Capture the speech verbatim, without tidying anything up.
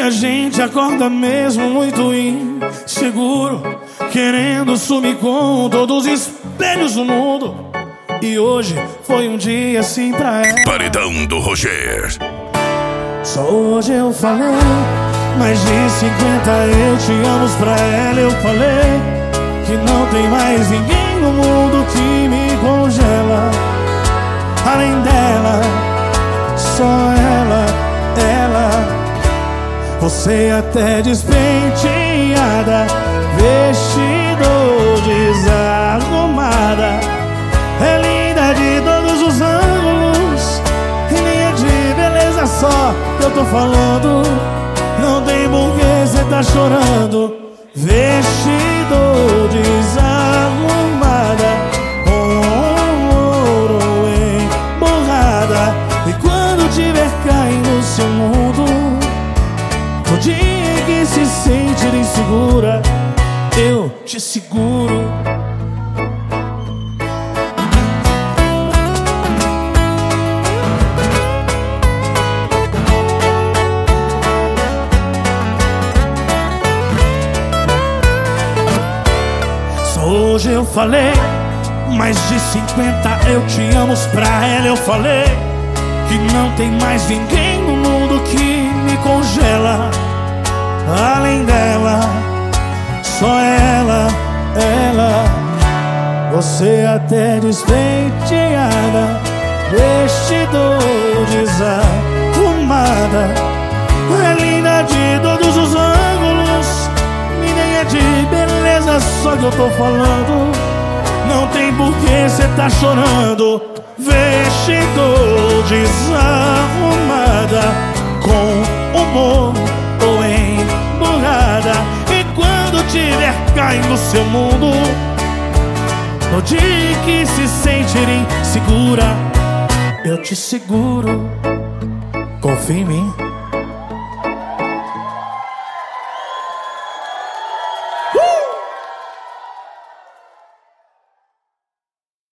a gente acorda mesmo muito inseguro, querendo sumir com todos os espelhos do mundo. E hoje foi um dia assim pra ela. Paredão do Roger. Só hoje eu falei mais de cinquenta eu te amo pra ela. Eu falei que não tem mais ninguém no mundo que me congela. Além dela, só ela, ela. Você até despenteada, vestido desarrumada, é linda de todos os ângulos, e nem é de beleza só que eu tô falando. Não tem porquê cê tá chorando. Vestido desarrumada, com ouro emborrada. E quando tiver caindo no seu mundo, no dia em que se sentir insegura, eu te seguro. Só hoje eu falei mais de cinquenta eu te amo pra ela. Eu falei que não tem mais ninguém no mundo que me congela. Além dela, só ela, ela. Você até despenteada, vestido desarrumada, é linda de todos os ângulos, e nem é de beleza só que eu tô falando. Não tem porquê cê tá chorando. Vestido desarrumada, com humor ou emburrada. E quando tiver caindo no seu mundo, no dia que se sentir insegura, eu te seguro. Confia em mim.